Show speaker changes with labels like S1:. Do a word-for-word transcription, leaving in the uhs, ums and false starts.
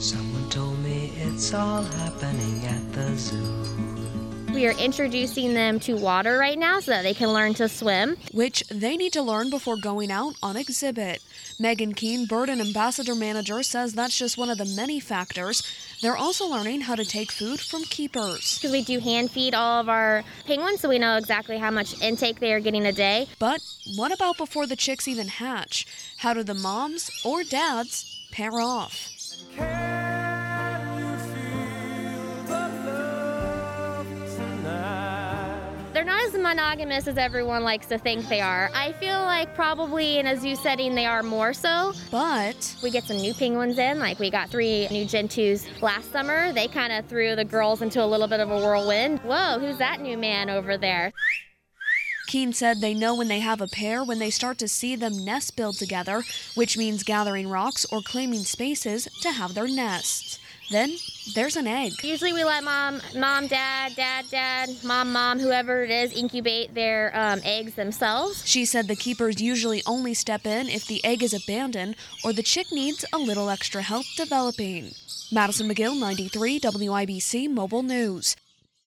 S1: Someone told me it's all happening at the zoo.
S2: We are introducing them to water right now so that they can learn to swim,
S3: which they need to learn before going out on exhibit. Megan Keene, Bird and Ambassador Manager, says that's just one of the many factors. They're also learning how to take food from keepers.
S2: Because we do hand feed all of our penguins, so we know exactly how much intake they are getting a day.
S3: But what about before the chicks even hatch? How do the moms or dads pair off?
S2: They're not as monogamous as everyone likes to think they are. I feel like probably in a zoo setting they are more so.
S3: But
S2: we get some new penguins in, like we got three new gentoos last summer. They kind of threw the girls into a little bit of a whirlwind. Whoa, who's that new man over there?
S3: Keene said they know when they have a pair when they start to see them nest build together, which means gathering rocks or claiming spaces to have their nests. Then there's an egg.
S2: Usually we let mom, mom, dad, dad, dad, mom, mom, whoever it is, incubate their um, eggs themselves.
S3: She said the keepers usually only step in if the egg is abandoned or the chick needs a little extra help developing. Madison McGill, ninety-three W I B C Mobile News.